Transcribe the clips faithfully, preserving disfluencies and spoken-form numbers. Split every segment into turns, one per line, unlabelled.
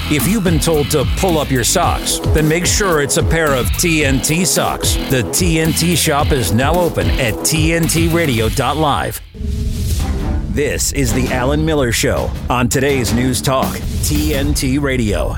If you've been told to pull up your socks, then make sure it's a pair of T N T socks. The T N T shop is now open at T N T radio dot live. This is the Alan Miller Show on today's News Talk, T N T Radio.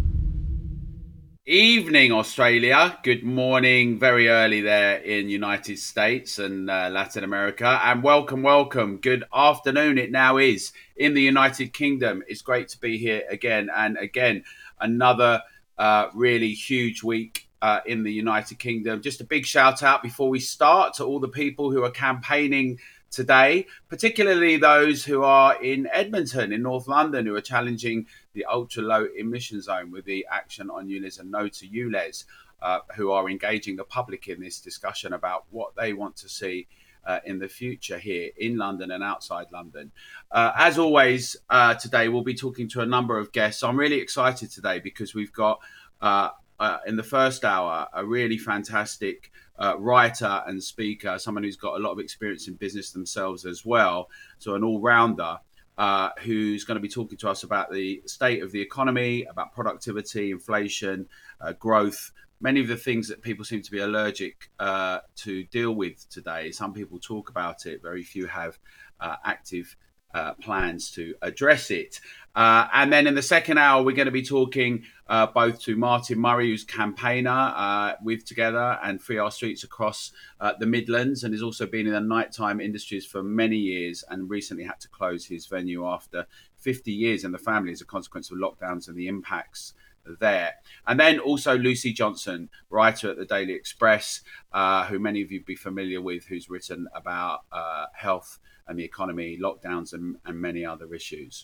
Evening, Australia. Good morning, very early there in United States and uh, Latin America. And welcome, welcome. Good afternoon, it now is in the United Kingdom. It's great to be here again. And again, another uh, really huge week uh, in the United Kingdom. Just a big shout out before we start to all the people who are campaigning today, particularly those who are in Edmonton, in North London, who are challenging the ultra-low emission zone with the Action on U L E Z and No to U L E Z, uh, who are engaging the public in this discussion about what they want to see uh, in the future here in London and outside London. Uh, as always, uh, today we'll be talking to a number of guests. I'm really excited today because we've got, uh, uh, in the first hour, a really fantastic Uh, writer and speaker, someone who's got a lot of experience in business themselves as well. So an all-rounder uh, who's going to be talking to us about the state of the economy, about productivity, inflation, uh, growth, many of the things that people seem to be allergic uh, to deal with today. Some people talk about it, very few have uh, active uh, plans to address it. Uh, and then in the second hour, we're going to be talking uh, both to Martin Murray, who's campaigner uh, with Together and Free Our Streets across uh, the Midlands, and has also been in the nighttime industries for many years and recently had to close his venue after fifty years in the family as a consequence of lockdowns and the impacts there. And then also Lucy Johnson, writer at the Daily Express, uh, who many of you be familiar with, who's written about uh, health and the economy, lockdowns and, and many other issues.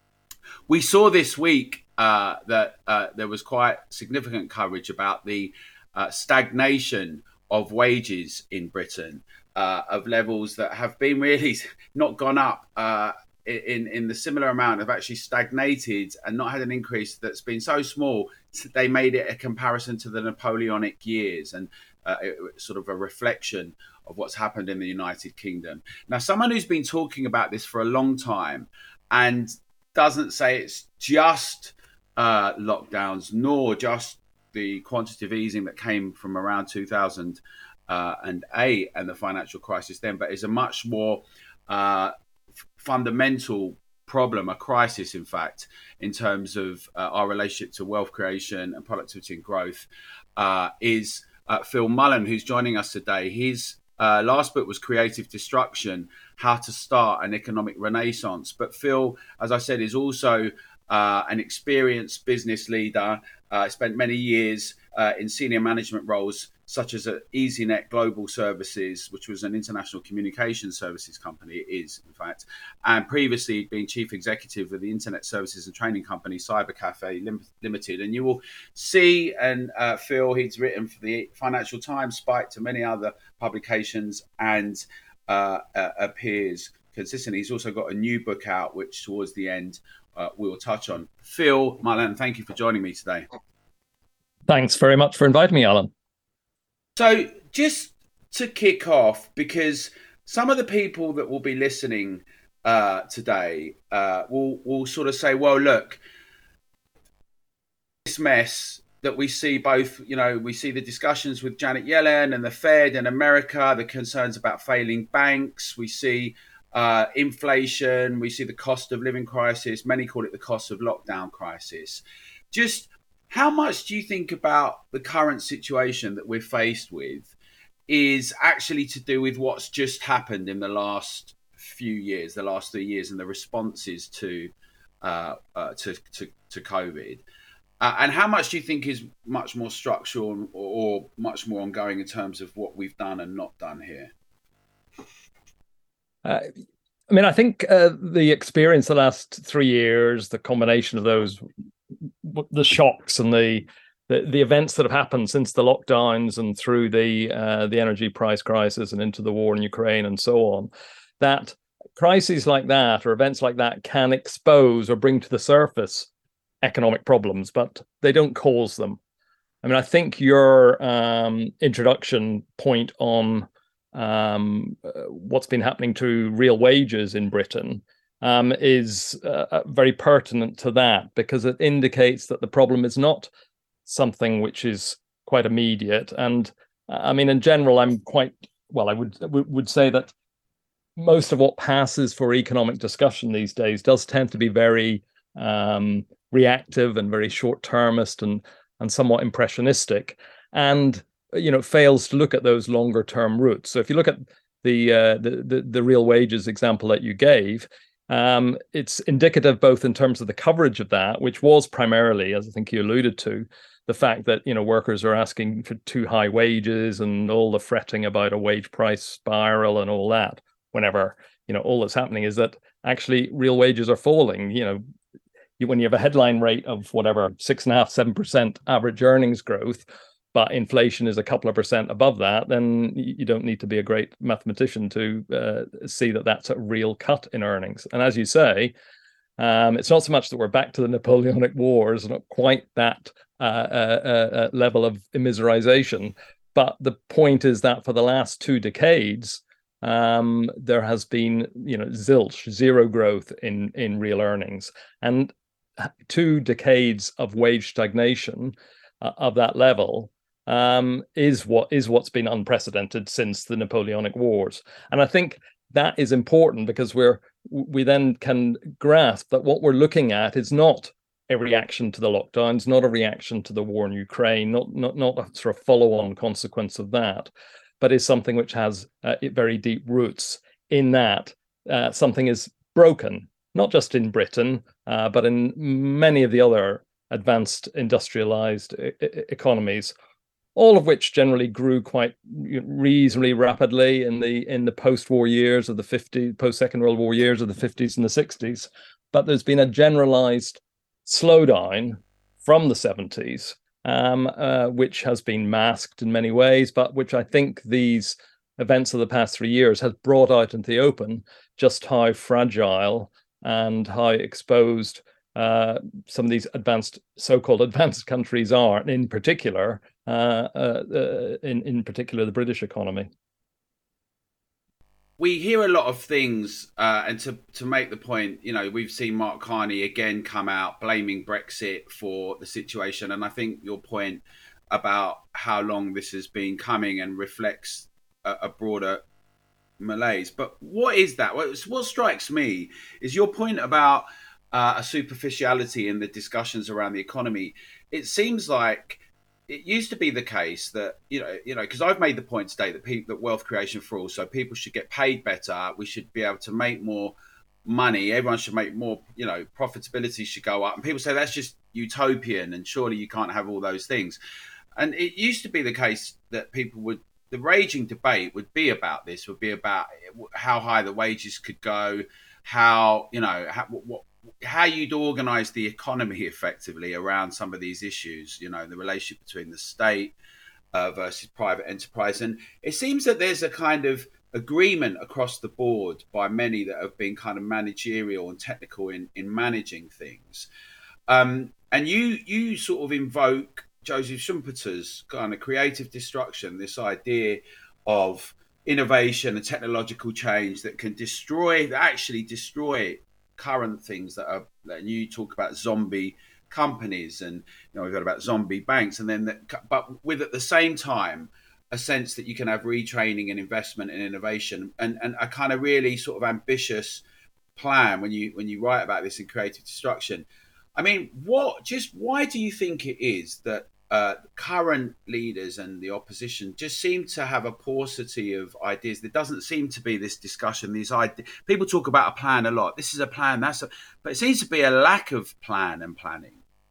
We saw this week uh, that uh, there was quite significant coverage about the uh, stagnation of wages in Britain, uh, of levels that have been really not gone up uh, in, in the similar amount, have actually stagnated and not had an increase that's been so small. They made it a comparison to the Napoleonic years and uh, it, sort of a reflection of what's happened in the United Kingdom. Now, someone who's been talking about this for a long time and doesn't say it's just uh, lockdowns, nor just the quantitative easing that came from around two thousand eight and the financial crisis then, but is a much more uh, f- fundamental problem, a crisis, in fact, in terms of uh, our relationship to wealth creation and productivity and growth, uh, is uh, Phil Mullen, who's joining us today. His Uh, last book was Creative Destruction, How to Start an Economic Renaissance. But Phil, as I said, is also uh, an experienced business leader, uh, spent many years uh, in senior management roles, such as at EasyNet Global Services, which was an international communication services company, it is, in fact, and previously been chief executive of the internet services and training company Cybercafe Lim- Limited. And you will see, and uh, Phil, he's written for the Financial Times, Spike, to many other publications, and uh, uh, appears consistently. He's also got a new book out, which towards the end uh, we'll touch on. Phil Mullen, thank you for joining me today.
Thanks very much for inviting me, Alan.
So just to kick off, because some of the people that will be listening uh, today uh, will, will sort of say, well, look, this mess that we see both, you know, we see the discussions with Janet Yellen and the Fed and America, the concerns about failing banks. We see uh, inflation. We see the cost of living crisis. Many call it the cost of lockdown crisis. Just how much do you think about the current situation that we're faced with is actually to do with what's just happened in the last few years, the last three years, and the responses to uh, uh, to, to to COVID? Uh, and how much do you think is much more structural or, or much more ongoing in terms of what we've done and not done here?
Uh, I mean, I think uh, the experience the last three years, the combination of those, the shocks and the, the the events that have happened since the lockdowns and through the uh, the energy price crisis and into the war in Ukraine and so on, that crises like that or events like that can expose or bring to the surface economic problems, but they don't cause them. I mean, I think your um, introduction point on um, uh, what's been happening to real wages in Britain um, is uh, very pertinent to that, because it indicates that the problem is not something which is quite immediate. And I mean, in general, I'm quite, well, I would would say that most of what passes for economic discussion these days does tend to be very um, reactive and very short-termist and and somewhat impressionistic, and you know fails to look at those longer-term roots. So if you look at the uh, the, the the real wages example that you gave, um, it's indicative both in terms of the coverage of that, which was primarily, as I think you alluded to, the fact that you know workers are asking for too high wages and all the fretting about a wage price spiral and all that. Whenever you know all that's happening is that actually real wages are falling. You know, you, when you have a headline rate of whatever six and a half, seven percent average earnings growth, but inflation is a couple of percent above that, then you don't need to be a great mathematician to uh, see that that's a real cut in earnings. And as you say, um, it's not so much that we're back to the Napoleonic Wars, not quite that uh, uh, uh, level of immiserization, but the point is that for the last two decades, um, there has been, you know, zilch, zero growth in in real earnings, and two decades of wage stagnation uh, of that level um, is what is what's been unprecedented since the Napoleonic Wars. And I think that is important because we're we then can grasp that what we're looking at is not a reaction to the lockdowns, not a reaction to the war in Ukraine, not not not a sort of follow-on consequence of that, but is something which has uh, very deep roots in that uh, something is broken, not just in Britain, uh, but in many of the other advanced industrialized e- economies, all of which generally grew quite reasonably rapidly in the in the post-war years of the fifties, post-Second World War years of the fifties and the sixties. But there's been a generalized slowdown from the seventies, Um, uh, which has been masked in many ways, but which I think these events of the past three years has brought out into the open just how fragile and how exposed uh, some of these advanced, so-called advanced countries are, and in particular, uh, uh, uh, in in particular, the British economy.
We hear a lot of things, uh, and to, to make the point, you know, we've seen Mark Carney again come out blaming Brexit for the situation. And I think your point about how long this has been coming and reflects a, a broader malaise. But what is that? What, what strikes me is your point about uh, a superficiality in the discussions around the economy. It seems like it used to be the case that, you know, you know, because I've made the point today that people, that wealth creation for all, so people should get paid better. We should be able to make more money. Everyone should make more, you know, profitability should go up. And people say that's just utopian and surely you can't have all those things. And it used to be the case that people would, the raging debate would be about this, would be about how high the wages could go, how, you know, how, what, how you'd organize the economy effectively around some of these issues, you know, the relationship between the state uh, versus private enterprise. And it seems that there's a kind of agreement across the board by many that have been kind of managerial and technical in, in managing things. Um, and you you sort of invoke Joseph Schumpeter's kind of creative destruction, this idea of innovation and technological change that can destroy, that actually destroy current things that are, and you talk about zombie companies and, you know, we've got about zombie banks, and then, that, but with at the same time, a sense that you can have retraining and investment and innovation and, and a kind of really sort of ambitious plan when you, when you write about this in creative destruction. I mean, what, just why do you think it is that uh, current leaders and the opposition just seem to have a paucity of ideas? There doesn't seem to be this discussion. These ideas, people talk about a plan a lot. This is a plan, that's a, but it seems to be a lack of plan and planning.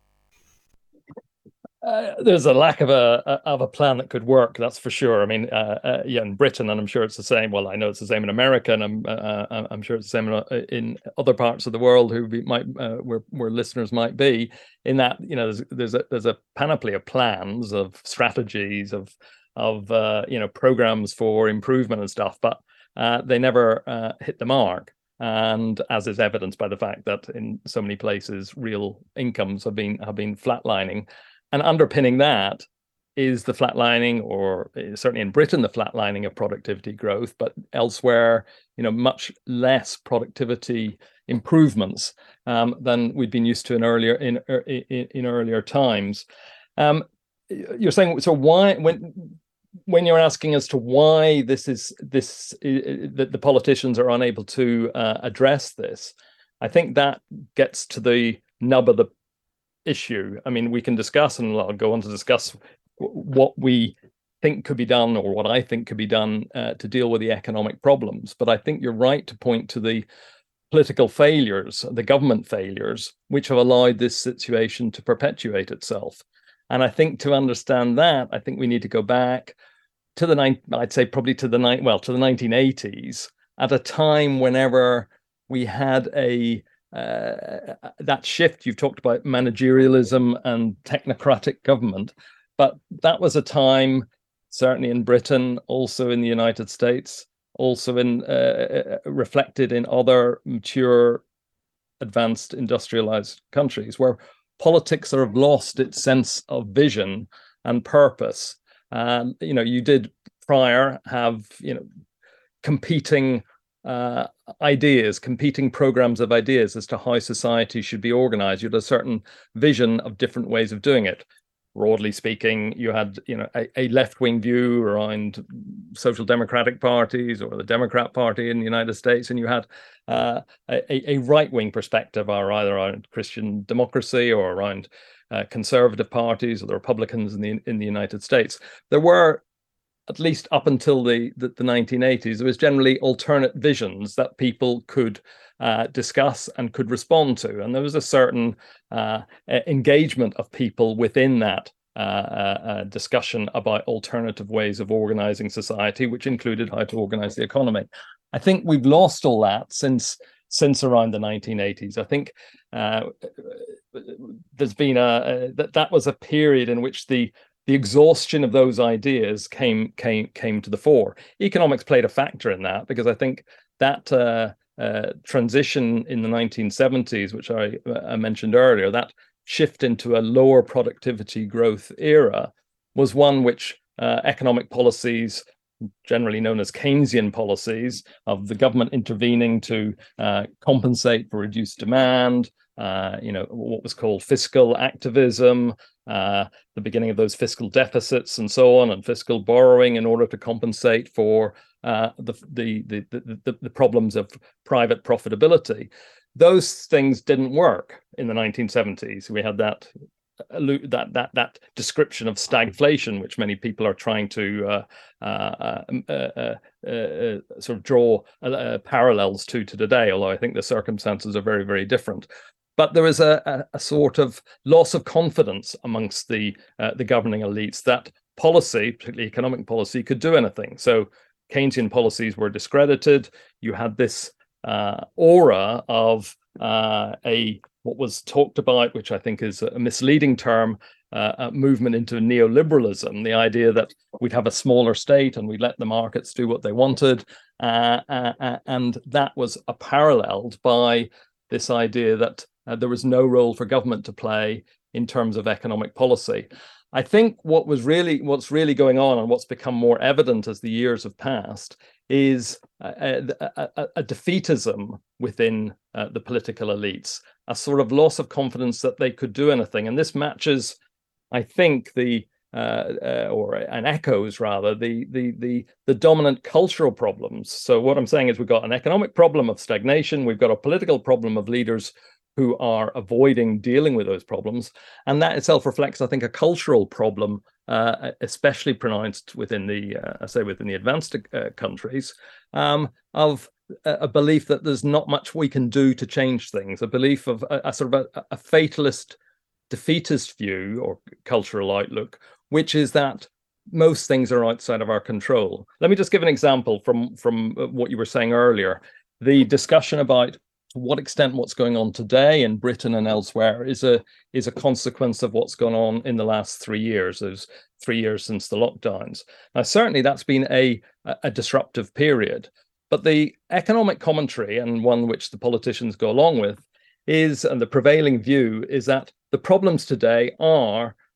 Uh, there's a lack of a, a of a plan that could work, that's for sure. I mean, uh, uh, yeah, in Britain, and I'm sure it's the same. Well, I know it's the same in America, and I'm uh, I'm sure it's the same in, in other parts of the world who be, might uh, where where listeners might be. In that, you know, there's there's a there's a panoply of plans, of strategies, of of uh, you know programs for improvement and stuff, but uh, they never uh, hit the mark. And as is evidenced by the fact that in so many places, real incomes have been have been flatlining. And underpinning that is the flatlining, or certainly in Britain, the flatlining of productivity growth, but elsewhere, you know, much less productivity improvements um, than we'd been used to in earlier in in, in earlier times. Um, you're saying, so why, when when you're asking as to why this is this that the politicians are unable to uh, address this, I think that gets to the nub of the issue. I mean, we can discuss, and I'll go on to discuss what we think could be done, or what I think could be done uh, to deal with the economic problems. But I think you're right to point to the political failures, the government failures, which have allowed this situation to perpetuate itself. And I think to understand that, I think we need to go back to the nine, I'd say probably to the nine, well, to the nineteen eighties, at a time whenever we had a uh, that shift. You've talked about managerialism and technocratic government, but that was a time, certainly in Britain, also in the United States, also in uh, reflected in other mature, advanced, industrialized countries, where politics sort of lost its sense of vision and purpose. Um, you know, you did prior have, you know, competing uh, ideas, competing programs of ideas as to how society should be organized. You had a certain vision of different ways of doing it. Broadly speaking, you had, you know, a, a left-wing view around social democratic parties or the Democrat Party in the United States, and you had uh, a, a right-wing perspective, or either around Christian democracy or around uh, conservative parties or the Republicans in the in the United States. There were, at least up until the the, the nineteen eighties, there was generally alternate visions that people could Uh, discuss and could respond to, and there was a certain uh, engagement of people within that uh, uh, discussion about alternative ways of organizing society, which included how to organize the economy. I think we've lost all that since since around the nineteen eighties. I think uh, there's been a, a that that was a period in which the the exhaustion of those ideas came came came to the fore. Economics played a factor in that, because I think that. Uh, Uh, transition in the nineteen seventies, which I, I mentioned earlier, that shift into a lower productivity growth era, was one which uh, economic policies, generally known as Keynesian policies, of the government intervening to uh, compensate for reduced demand, uh, you know, what was called fiscal activism, uh, the beginning of those fiscal deficits and so on, and fiscal borrowing in order to compensate for Uh, the, the the the the problems of private profitability. Those things didn't work in the nineteen seventies. We had that that that that description of stagflation, which many people are trying to uh, uh, uh, uh, uh, sort of draw uh, parallels to to today. Although I think the circumstances are very very different. But there was a, a, a sort of loss of confidence amongst the uh, the governing elites that policy, particularly economic policy, could do anything. So Keynesian policies were discredited. You had this uh, aura of uh, a what was talked about, which I think is a misleading term, uh, a movement into neoliberalism, the idea that we'd have a smaller state and we'd let the markets do what they wanted. Uh, uh, and that was uh, paralleled by this idea that uh, there was no role for government to play in terms of economic policy. I think what was really, what's really going on, and what's become more evident as the years have passed, is a, a, a, a defeatism within uh, the political elites, a sort of loss of confidence that they could do anything. And this matches, I think, the uh, uh, or and echoes rather the the the the dominant cultural problems. So what I'm saying is, we've got an economic problem of stagnation, we've got a political problem of leaders who are avoiding dealing with those problems. And that itself reflects, I think, a cultural problem, uh, especially pronounced within the, uh, I say, within the advanced uh, countries, um, of a, a belief that there's not much we can do to change things, a belief of a, a sort of a, a fatalist, defeatist view or cultural outlook, which is that most things are outside of our control. Let me just give an example from, from what you were saying earlier. The discussion about to what extent what's going on today in Britain and elsewhere is a is a consequence of what's gone on in the last three years, those three years since the lockdowns. Now, certainly that's been a, a disruptive period, but the economic commentary, and one which the politicians go along with, is, and the prevailing view is, that the problems today are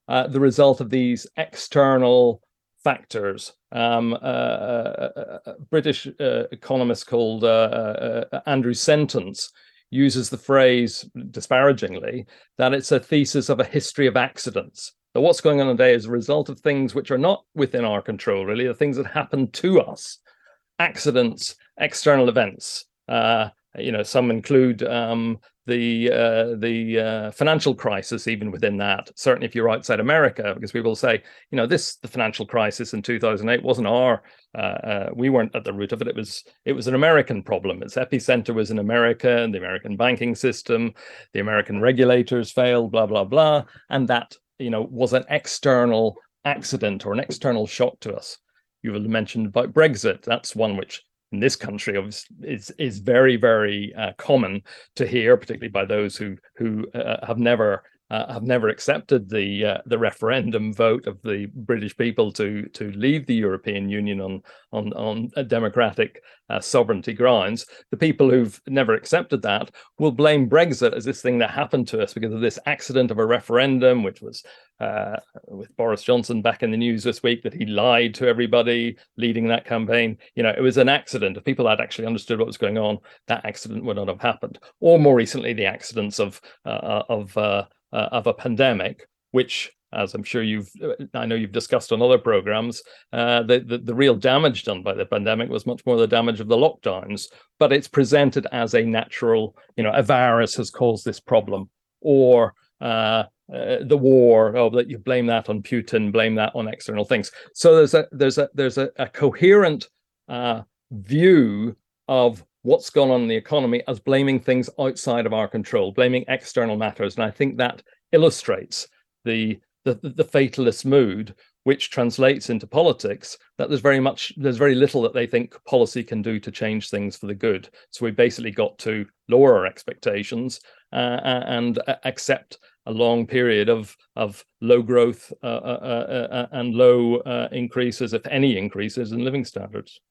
uh, the result of these external factors. Um, uh, a, a British uh, economist called uh, uh, Andrew Sentence uses the phrase disparagingly that it's a thesis of a history of accidents. That what's going on today is a result of things which are not within our control, really, the things that happen to us, accidents, external events. Uh, you know, some include um, the uh, the uh, financial crisis, even within that. Certainly, if you're outside America, because people say, you know, this the financial crisis in two thousand eight wasn't our. Uh, uh, we weren't at the root of it. It was it was an American problem. Its epicenter was in America, and the American banking system, the American regulators failed, blah blah blah, and that, you know, was an external accident or an external shock to us. You mentioned about Brexit. That's one which in this country is is very, very uh, common to hear, particularly by those who who uh, have never uh, have never accepted the uh, the referendum vote of the British people to to leave the European Union on on on a democratic uh, sovereignty grounds. The people who've never accepted that will blame Brexit as this thing that happened to us because of this accident of a referendum, which was uh, with Boris Johnson back in the news this week, that he lied to everybody leading that campaign. You know, it was an accident. If people had actually understood what was going on, that accident would not have happened. Or more recently, the accidents of uh, of uh, uh, of a pandemic, which, as I'm sure you've, I know you've discussed on other programs, uh, the, the the real damage done by the pandemic was much more the damage of the lockdowns. But it's presented as a natural, you know, a virus has caused this problem, or uh, uh, the war. Oh, that you blame that on Putin, blame that on external things. So there's a there's a there's a, a coherent uh, view of what's gone on in the economy as blaming things outside of our control, blaming external matters, and I think that illustrates the the, the fatalist mood, which translates into politics, that there's very much, there's very little that they think policy can do to change things for the good. So we basically got to lower our expectations uh, and accept a long period of of low growth uh, uh, uh, and low uh, increases, if any increases, in living standards.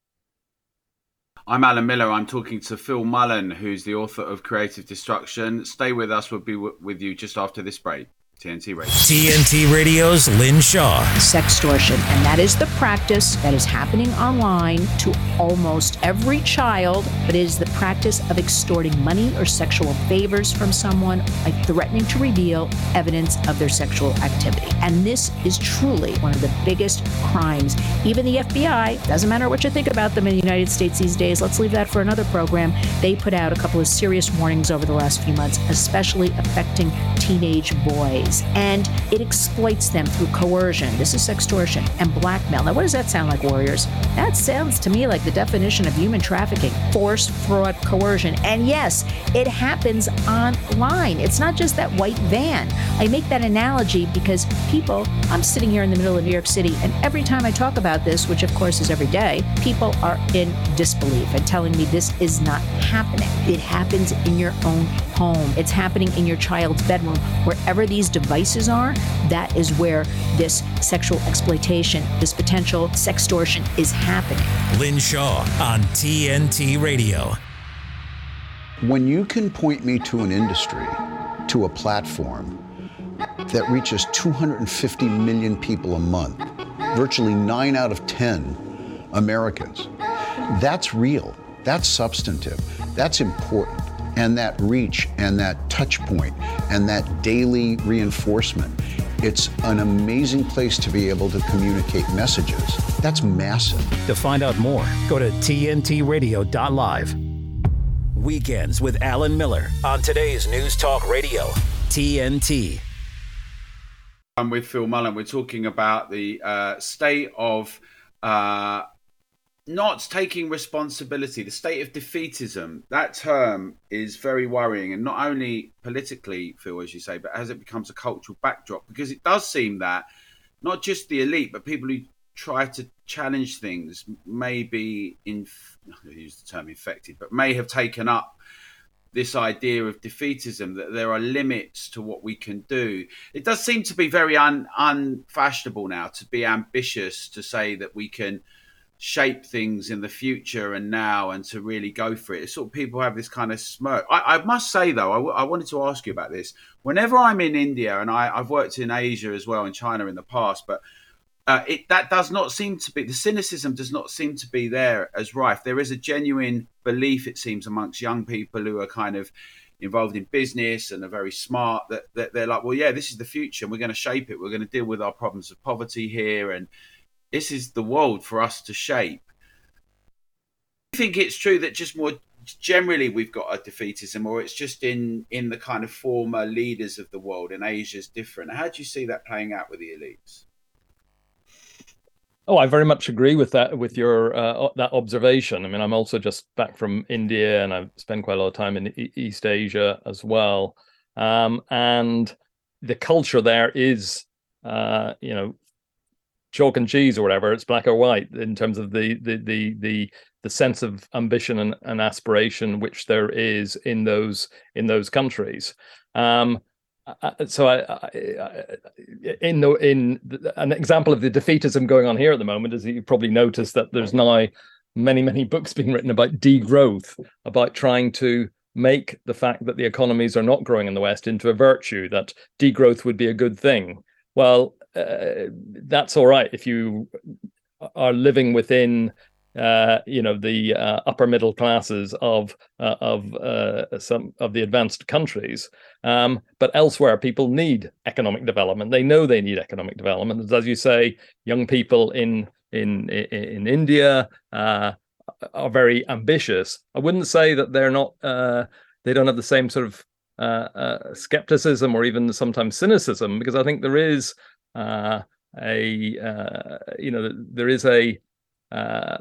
I'm Alan Miller. I'm talking to Phil Mullen, who's the author of Creative Destruction. Stay with us. We'll be w- with you just after this break. T N T Radio.
T N T Radio's Lynn Shaw.
Sextortion, and that is the practice that is happening online to almost every child, but it is the practice of extorting money or sexual favors from someone by threatening to reveal evidence of their sexual activity. And this is truly one of the biggest crimes. Even the F B I, doesn't matter what you think about them in the United States these days, let's leave that for another program. They put out a couple of serious warnings over the last few months, especially affecting teenage boys. And it exploits them through coercion. This is sextortion and blackmail. Now, what does that sound like, warriors? That sounds to me like the definition of human trafficking: force, fraud, coercion. And yes, it happens online. It's not just that white van. I make that analogy because people, I'm sitting here in the middle of New York City, and every time I talk about this, which of course is every day, people are in disbelief and telling me this is not happening. It happens in your own home. It's happening in your child's bedroom. Wherever these devices are, that is where this sexual exploitation, this potential sextortion is happening.
Lynn Shaw on T N T Radio.
When you can point me to an industry, to a platform that reaches two hundred fifty million people a month, virtually nine out of ten Americans, that's real, that's substantive, that's important. And that reach and that touch point and that daily reinforcement, it's an amazing place to be able to communicate messages. That's massive.
To find out more, go to T N T radio dot live. Weekends with Alan Miller on today's News Talk Radio, T N T.
I'm with Phil Mullen. We're talking about the uh, state of uh, not taking responsibility, the state of defeatism. That term is very worrying, and not only politically, Phil, as you say, but as it becomes a cultural backdrop, because it does seem that not just the elite, but people who try to challenge things may be, in, I use the term infected, but may have taken up this idea of defeatism, that there are limits to what we can do. It does seem to be very un, unfashionable now to be ambitious, to say that we can shape things in the future and now, and to really go for it. It's sort of people have this kind of smirk. I, I must say, though, I, w- I wanted to ask you about this. Whenever I'm in India, and I, I've worked in Asia as well, in China in the past, but uh, it, that does not seem to be, the cynicism does not seem to be there as rife. There is a genuine belief, it seems, amongst young people who are kind of involved in business and are very smart, that, that they're like, well, yeah, this is the future, and we're going to shape it. We're going to deal with our problems of poverty here, and this is the world for us to shape. Do you think it's true that just more generally we've got a defeatism, or it's just in, in the kind of former leaders of the world, and Asia's different? How do you see that playing out with the elites?
Oh, I very much agree with that, with your uh, that observation. I mean, I'm also just back from India, and I've spent quite a lot of time in East Asia as well. Um, and the culture there is, uh, you know, chalk and cheese or whatever. It's black or white in terms of the the the the, the sense of ambition and, and aspiration which there is in those in those countries. Um, so I, I, I in the in the, an example of the defeatism going on here at the moment is that you probably noticed that there's now many many books being written about degrowth, about trying to make the fact that the economies are not growing in the West into a virtue, that degrowth would be a good thing. Well, uh, that's all right if you are living within Uh, you know, the uh, upper middle classes of uh, of uh, some of the advanced countries, um, but elsewhere people need economic development. They know they need economic development. As you say, young people in in in India uh, are very ambitious. I wouldn't say that they're not. Uh, they don't have the same sort of uh, uh, skepticism or even sometimes cynicism, because I think there is uh, a uh, you know there is a uh,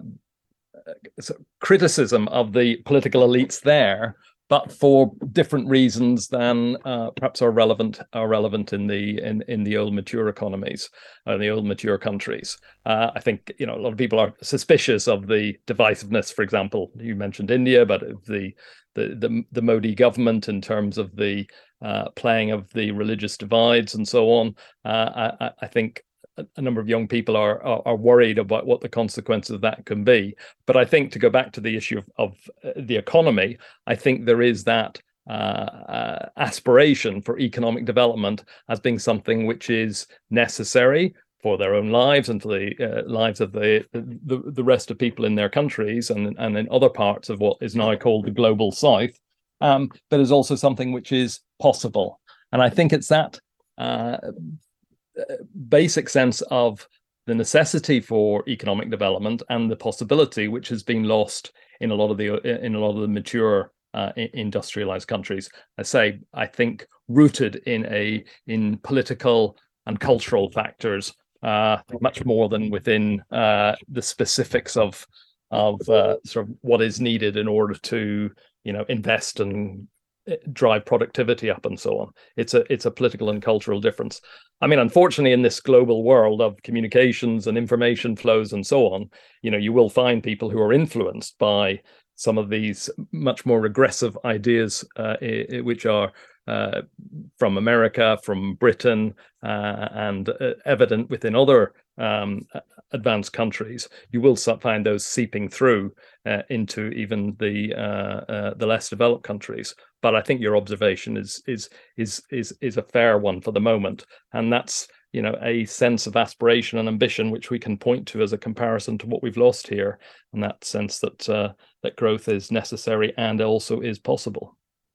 criticism of the political elites there, but for different reasons than uh, perhaps are relevant are relevant in the in, in the old mature economies or the old mature countries. Uh, I think you know a lot of people are suspicious of the divisiveness. For example, you mentioned India, but of the the the, the Modi government in terms of the uh, playing of the religious divides and so on. Uh, I, I think a number of young people are, are are worried about what the consequences of that can be. But I think, to go back to the issue of, of the economy, I think there is that uh, uh, aspiration for economic development as being something which is necessary for their own lives and for the uh, lives of the, the the rest of people in their countries and, and in other parts of what is now called the global south, um, but is also something which is possible. And I think it's that uh, basic sense of the necessity for economic development and the possibility which has been lost in a lot of the in a lot of the mature uh, industrialized countries. I say I think rooted in a in political and cultural factors uh, much more than within uh, the specifics of of uh, sort of what is needed in order to you know invest and drive productivity up and so on. It's a it's a political and cultural difference. I mean, unfortunately, in this global world of communications and information flows and so on, you know, you will find people who are influenced by some of these much more regressive ideas, uh, which are uh, from America, from Britain, uh, and uh, evident within other um, advanced countries. You will find those seeping through uh, into even the uh, uh, the less developed countries. But I think your observation is is is is is a fair one for the moment, and that's you know a sense of aspiration and ambition which we can point to as a comparison to what we've lost here, and that sense that uh, that growth is necessary and also is possible.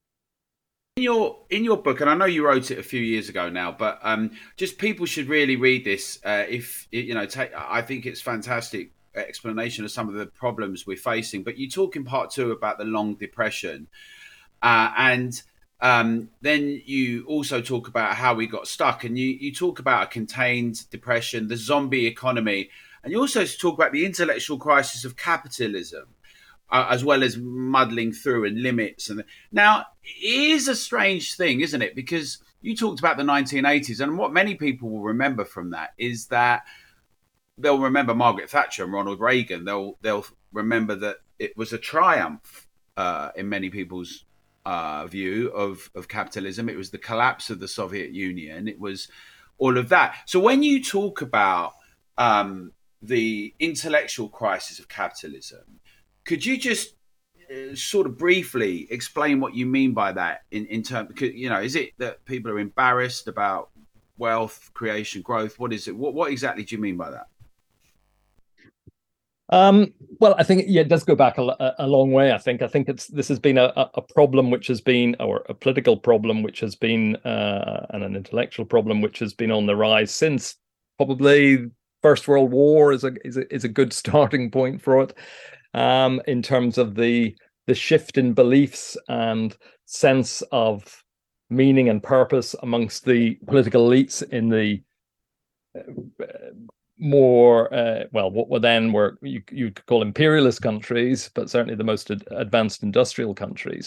In your in your book, and I know you wrote it a few years ago now, but um, just people should really read this. Uh, if you know, take, I think it's fantastic explanation of some of the problems we're facing. But you talk in part two about the long depression. Uh, and um, then you also talk about how we got stuck, and you, you talk about a contained depression, the zombie economy, and you also talk about the intellectual crisis of capitalism, uh, as well as muddling through and limits. And now, it is a strange thing, isn't it? Because you talked about the nineteen eighties, and what many people will remember from that is that they'll remember Margaret Thatcher and Ronald Reagan. They'll they'll remember that it was a triumph uh, in many people's Uh, view of, of capitalism. It was the collapse of the Soviet Union. It was all of that. So when you talk about um, the intellectual crisis of capitalism. Could you just uh, sort of briefly explain what you mean by that in, in terms, you know, is it that people are embarrassed about wealth creation, growth? What is it? What, what exactly do you mean by that?
Um, well, I think yeah, it does go back a, a long way. I think I think it's this has been a, a problem which has been, or a political problem which has been, uh, and an intellectual problem which has been on the rise since probably First World War is a is a, is a good starting point for it, um, in terms of the the shift in beliefs and sense of meaning and purpose amongst the political elites in the uh, more uh, well, what were then were you you could call imperialist countries, but certainly the most ad- advanced industrial countries,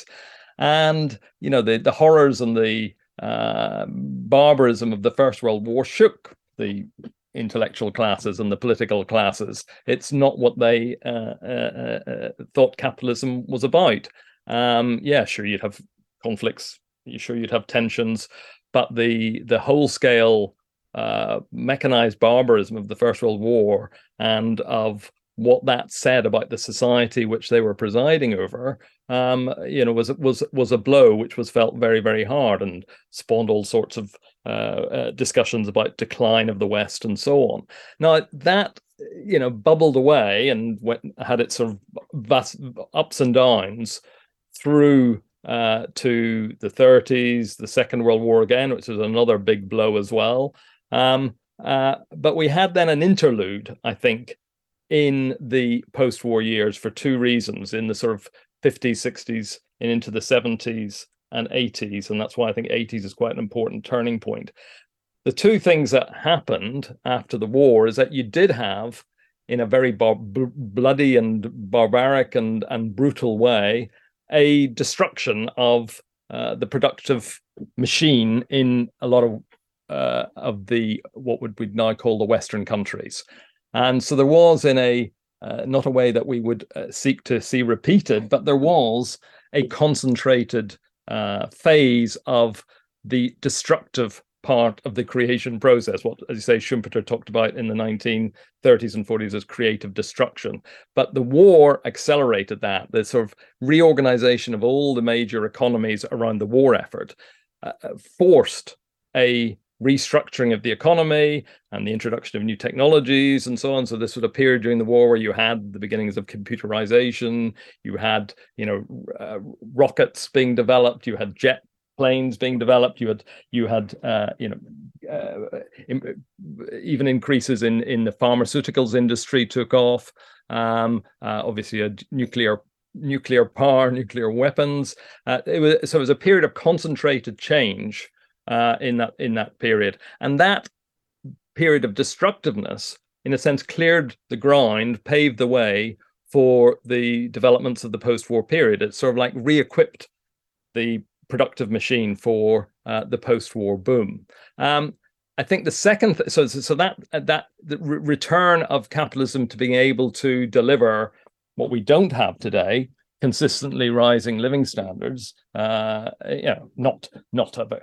and you know the the horrors and the uh, barbarism of the First World War shook the intellectual classes and the political classes. It's not what they uh, uh, uh, thought capitalism was about. Um, yeah, sure, you'd have conflicts. You sure you'd have tensions, but the the whole scale Uh, mechanized barbarism of the First World War and of what that said about the society which they were presiding over, um, you know, was was was a blow which was felt very, very hard and spawned all sorts of uh, uh, discussions about decline of the West and so on. Now that, you know, bubbled away and went, had its sort of vast ups and downs through uh, to the thirties, the Second World War again, which was another big blow as well. Um, uh, but we had then an interlude, I think, in the post-war years for two reasons, in the sort of fifties, sixties, and into the seventies and eighties. And that's why I think eighties is quite an important turning point. The two things that happened after the war is that you did have, in a very bar- b- bloody and barbaric and, and brutal way, a destruction of uh, the productive machine in a lot of Uh, of the what would we now call the Western countries. And so there was, in a uh, not a way that we would uh, seek to see repeated, but there was a concentrated uh, phase of the destructive part of the creation process, what, as you say, Schumpeter talked about in the nineteen thirties and forties as creative destruction. But the war accelerated that, the sort of reorganization of all the major economies around the war effort uh, forced a restructuring of the economy and the introduction of new technologies and so on. So this was a period during the war where you had the beginnings of computerization, you had, you know, uh, rockets being developed, you had jet planes being developed, you had you had uh, you know uh, in, even increases in in the pharmaceuticals industry took off. Um, uh, obviously, a nuclear nuclear power, nuclear weapons. Uh, it was so it was a period of concentrated change Uh, in that in that period, and that period of destructiveness, in a sense, cleared the ground, paved the way for the developments of the post-war period. It sort of like re-equipped the productive machine for uh, the post-war boom. Um, I think the second, th- so so that that the re- return of capitalism to being able to deliver what we don't have today, consistently rising living standards, uh, you know, not not of a,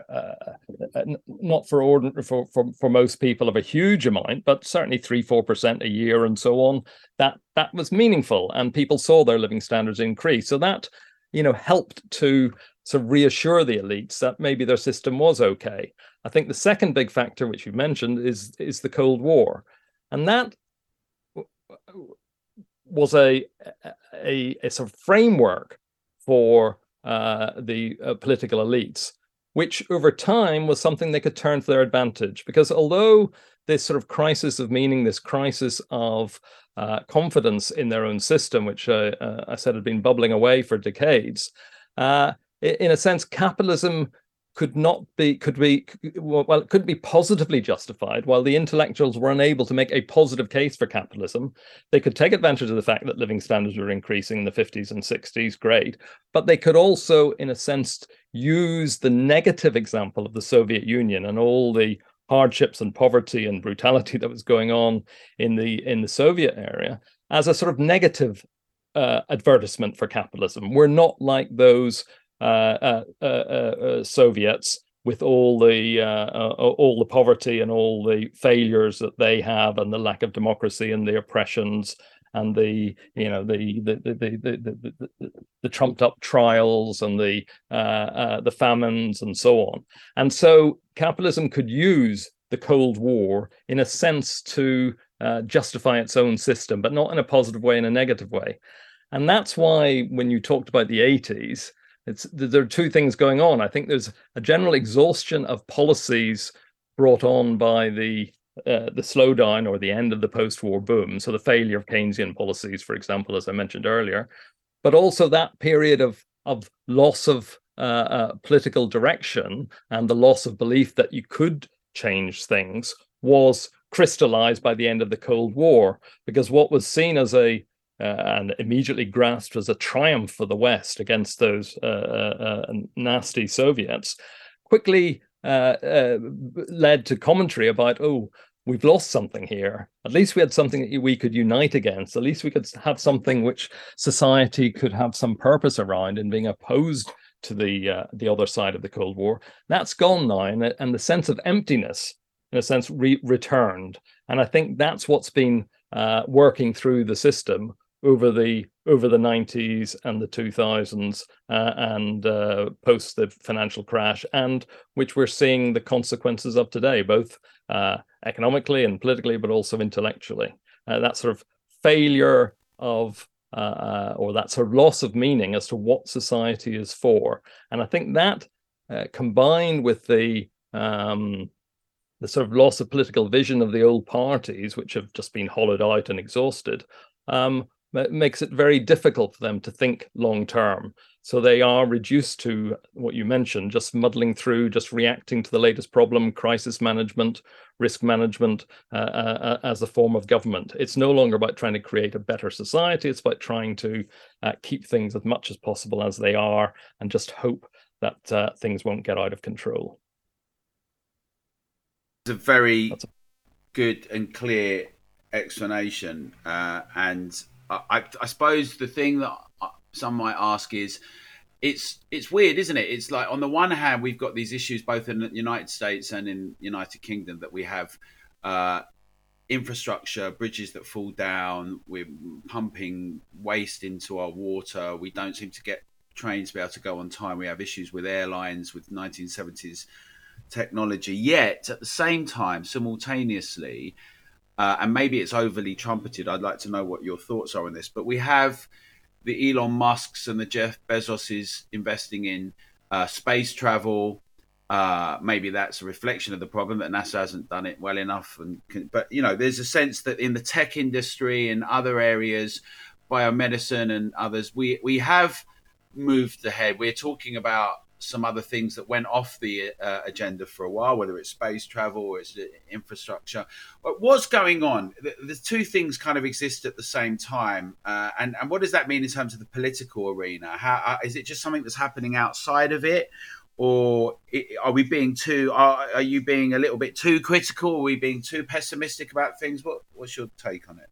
uh, not for ordinary for, for for most people of a huge amount, but certainly three four percent a year and so on. That that was meaningful, and people saw their living standards increase. So that, you know, helped to sort of reassure the elites that maybe their system was okay. I think the second big factor, which you've mentioned, is is the Cold War, and that was a, a, a sort of framework for uh, the uh, political elites, which over time was something they could turn to their advantage. Because although this sort of crisis of meaning, this crisis of uh, confidence in their own system, which uh, uh, I said had been bubbling away for decades, uh, in a sense, capitalism could not be, could be, well, it couldn't be positively justified. While the intellectuals were unable to make a positive case for capitalism, they could take advantage of the fact that living standards were increasing in the fifties and sixties, great. But they could also, in a sense, use the negative example of the Soviet Union and all the hardships and poverty and brutality that was going on in the in the Soviet area as a sort of negative uh, advertisement for capitalism. We're not like those Uh, uh, uh, uh, Soviets with all the uh, uh, all the poverty and all the failures that they have, and the lack of democracy and the oppressions and the you know the the the the the, the, the, the trumped up trials and the uh, uh, the famines and so on. And so capitalism could use the Cold War in a sense to uh, justify its own system, but not in a positive way, in a negative way. And that's why when you talked about the eighties, it's there are two things going on. I think there's a general exhaustion of policies brought on by the uh, the slowdown or the end of the post-war boom. So the failure of Keynesian policies, for example, as I mentioned earlier, but also that period of of loss of uh, uh, political direction and the loss of belief that you could change things was crystallized by the end of the Cold War, because what was seen as a Uh, and immediately grasped as a triumph for the West against those uh, uh, nasty Soviets, quickly uh, uh, led to commentary about, oh, we've lost something here. At least we had something that we could unite against. At least we could have something which society could have some purpose around in being opposed to the uh, the other side of the Cold War. That's gone now, and, and the sense of emptiness, in a sense, re- returned. And I think that's what's been uh, working through the system over the over the nineties and the two thousands uh, and uh, post the financial crash, and which we're seeing the consequences of today, both uh, economically and politically, but also intellectually. Uh, that sort of failure of uh, uh, or that sort of loss of meaning as to what society is for. And I think that uh, combined with the um, the sort of loss of political vision of the old parties, which have just been hollowed out and exhausted, um, makes it very difficult for them to think long term. So they are reduced to what you mentioned, just muddling through, just reacting to the latest problem, crisis management, risk management uh, uh, as a form of government. It's no longer about trying to create a better society. It's about trying to uh, keep things as much as possible as they are and just hope that uh, things won't get out of control.
It's a very a- good and clear explanation. Uh, and I, I suppose the thing that some might ask is, it's it's weird, isn't it? It's like, on the one hand, we've got these issues both in the United States and in United Kingdom, that we have uh, infrastructure, bridges that fall down, we're pumping waste into our water, we don't seem to get trains to be able to go on time, we have issues with airlines with nineteen seventies technology. Yet, at the same time, simultaneously, Uh, and maybe it's overly trumpeted, I'd like to know what your thoughts are on this, but we have the Elon Musks and the Jeff Bezoses investing in uh, space travel. Uh, maybe that's a reflection of the problem that NASA hasn't done it well enough. And can, but, you know, there's a sense that in the tech industry and other areas, biomedicine and others, we, we have moved ahead. We're talking about some other things that went off the uh, agenda for a while, whether it's space travel or it's infrastructure. But what's going on? The, the two things kind of exist at the same time. Uh, and, and what does that mean in terms of the political arena? How, uh, is it just something that's happening outside of it? Or it, are we being too, are, are you being a little bit too critical? Are we being too pessimistic about things? What, what's your take on it?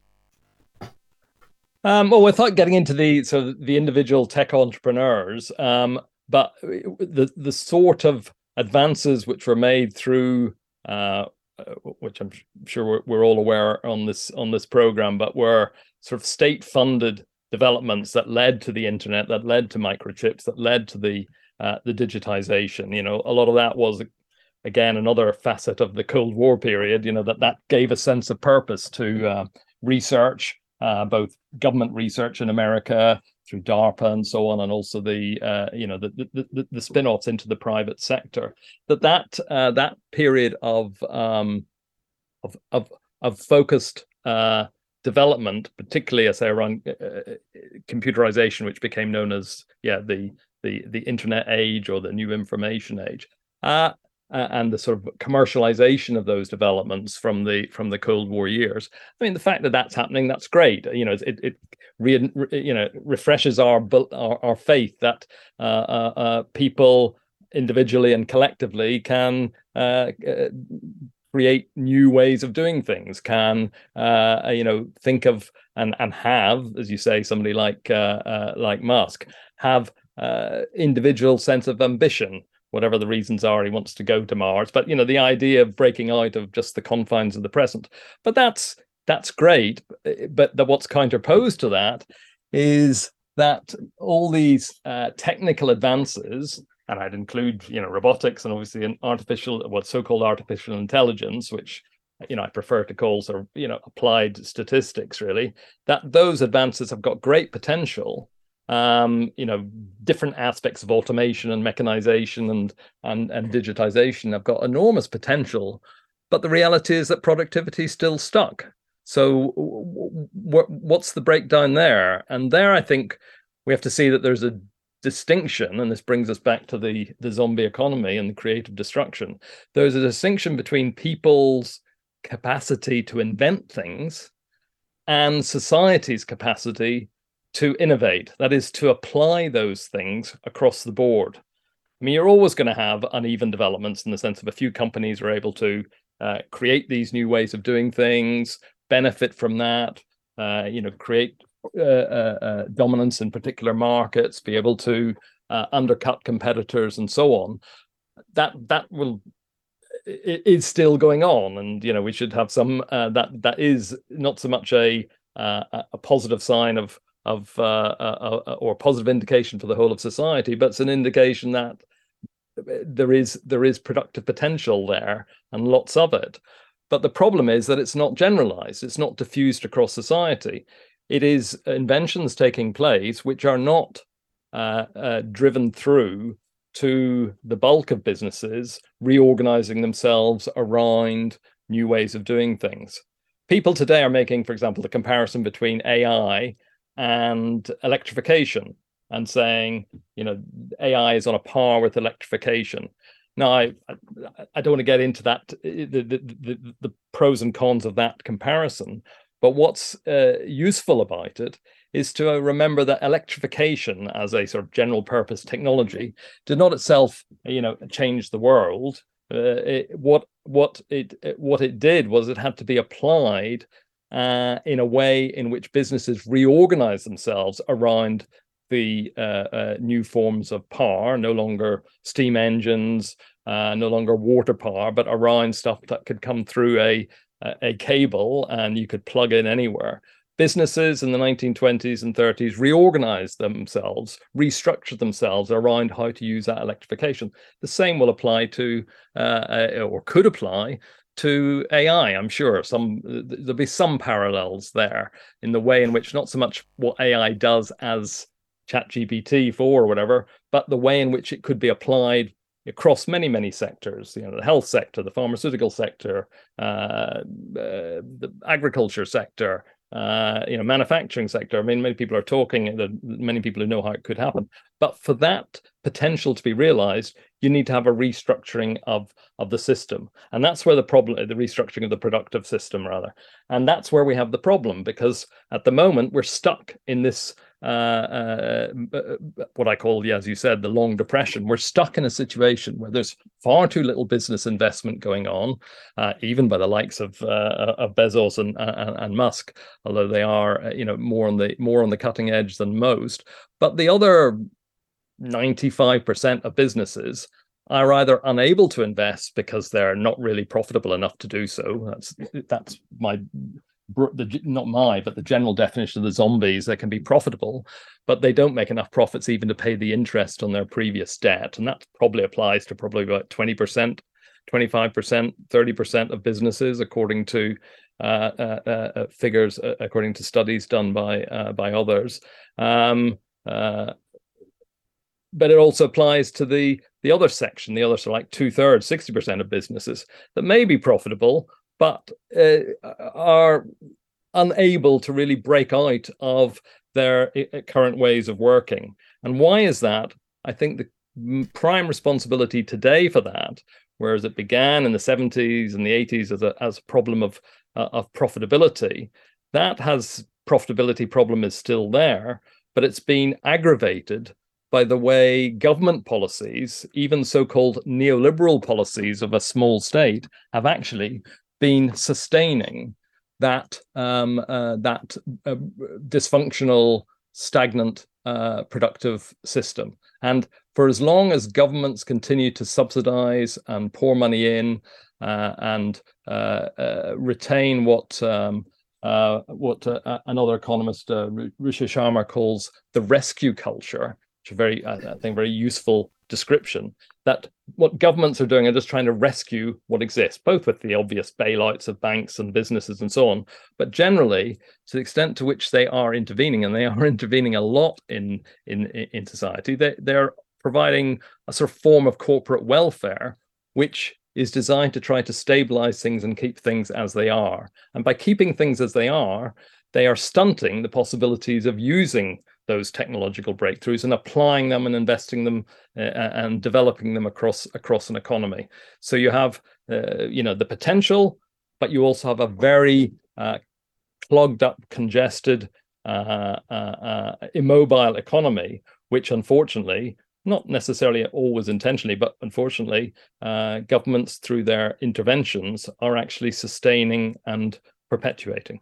Um, well, without getting into the, so the individual tech entrepreneurs, um, but the the sort of advances which were made through, uh, which I'm sure we're, we're all aware on this on this program, but were sort of state-funded developments that led to the internet, that led to microchips, that led to the uh, the digitization. You know, a lot of that was, again, another facet of the Cold War period. You know, that that gave a sense of purpose to uh, research, uh, both government research in America, through DARPA and so on, and also the uh, you know the, the the the spin-offs into the private sector. That that uh, that period of um, of of of focused uh, development, particularly I say around uh, computerization, which became known as yeah the the the internet age or the new information age, uh, and the sort of commercialization of those developments from the from the Cold War years. I mean, the fact that that's happening, that's great. You know, it it re, you know refreshes our our, our faith that uh, uh, uh, people individually and collectively can uh, uh, create new ways of doing things. Can uh, you know think of and and have, as you say, somebody like uh, uh, like Musk have uh, individual sense of ambition. whatever the reasons are, he wants to go to Mars. But, you know, the idea of breaking out of just the confines of the present. But that's that's great. But the, what's counterposed to that is that all these uh, technical advances, and I'd include, you know, robotics and obviously an artificial, what's so-called artificial intelligence, which, you know, I prefer to call sort of, you know, applied statistics, really, that those advances have got great potential. Um, you know, different aspects of automation and mechanization and, and, and digitization have got enormous potential, but the reality is that productivity is still stuck. So w- w- what's the breakdown there? And there, I think we have to see that there's a distinction, and this brings us back to the, the zombie economy and the creative destruction. There's a distinction between people's capacity to invent things and society's capacity to innovate, that is, to apply those things across the board. I mean, you're always going to have uneven developments in the sense of a few companies are able to uh, create these new ways of doing things, benefit from that, uh, you know, create uh, uh, uh, dominance in particular markets, be able to uh, undercut competitors and so on. That that will it is still going on, and you know we should have some uh, that that is not so much a uh, a positive sign of of uh, uh, or a positive indication for the whole of society, but it's an indication that there is there is productive potential there and lots of it. But the problem is that it's not generalized, it's not diffused across society. It is inventions taking place which are not uh, uh, driven through to the bulk of businesses reorganizing themselves around new ways of doing things. People today are making, for example, the comparison between A I and electrification and saying, you know, A I is on a par with electrification. Now, I, I don't want to get into that, the, the, the, the pros and cons of that comparison, but what's uh, useful about it is to remember that electrification as a sort of general purpose technology did not itself, you know, change the world. Uh, it, what what it what it did was it had to be applied uh, in a way in which businesses reorganize themselves around the uh, uh, new forms of power, no longer steam engines, uh, no longer water power, but around stuff that could come through a a cable and you could plug in anywhere. Businesses in the nineteen twenties and thirties reorganized themselves, restructured themselves around how to use that electrification. The same will apply to, uh, or could apply to A I, I'm sure. Some there'll be some parallels there in the way in which not so much what A I does as ChatGPT four or whatever, but the way in which it could be applied across many, many sectors, you know, the health sector, the pharmaceutical sector, uh, uh, the agriculture sector, uh, you know, manufacturing sector. I mean, many people are talking, many people who know how it could happen. But for that potential to be realized, you need to have a restructuring of, of the system. And that's where the problem, the restructuring of the productive system, rather. And that's where we have the problem, because at the moment, we're stuck in this Uh, uh, what I call, yeah, as you said, the long depression. We're stuck in a situation where there's far too little business investment going on, uh, even by the likes of uh, of Bezos and, and and Musk, although they are, you know, more on the more on the cutting edge than most. But the other ninety-five percent of businesses are either unable to invest because they're not really profitable enough to do so. That's that's my The, not my, but the general definition of the zombies. They can be profitable, but they don't make enough profits even to pay the interest on their previous debt. And that probably applies to probably about twenty percent, twenty-five percent, thirty percent of businesses, according to uh, uh, uh, figures, uh, according to studies done by uh, by others. Um, uh, but it also applies to the, the other section, the other, so like two thirds, sixty percent of businesses that may be profitable, but uh, are unable to really break out of their current ways of working. And why is that? I think the prime responsibility today for that, whereas it began in the seventies and the eighties as a, as a problem of, uh, of profitability, that has profitability problem is still there, but it's been aggravated by the way government policies, even so-called neoliberal policies of a small state, have actually been sustaining that um, uh, that uh, dysfunctional, stagnant uh, productive system. And for as long as governments continue to subsidize and pour money in uh, and uh, uh, retain what um, uh, what uh, another economist, uh, Rishi Sharma, calls the rescue culture, which is a very, I think, very useful description, that what governments are doing are just trying to rescue what exists, both with the obvious bailouts of banks and businesses and so on, but generally, to the extent to which they are intervening, and they are intervening a lot in in in society, they they're providing a sort of form of corporate welfare, which is designed to try to stabilize things and keep things as they are. And by keeping things as they are, they are stunting the possibilities of using those technological breakthroughs and applying them and investing them uh, and developing them across across an economy. So you have, uh, you know, the potential, but you also have a very uh, clogged up, congested, uh, uh, uh, immobile economy, which unfortunately, not necessarily always intentionally, but unfortunately, uh, governments through their interventions are actually sustaining and perpetuating.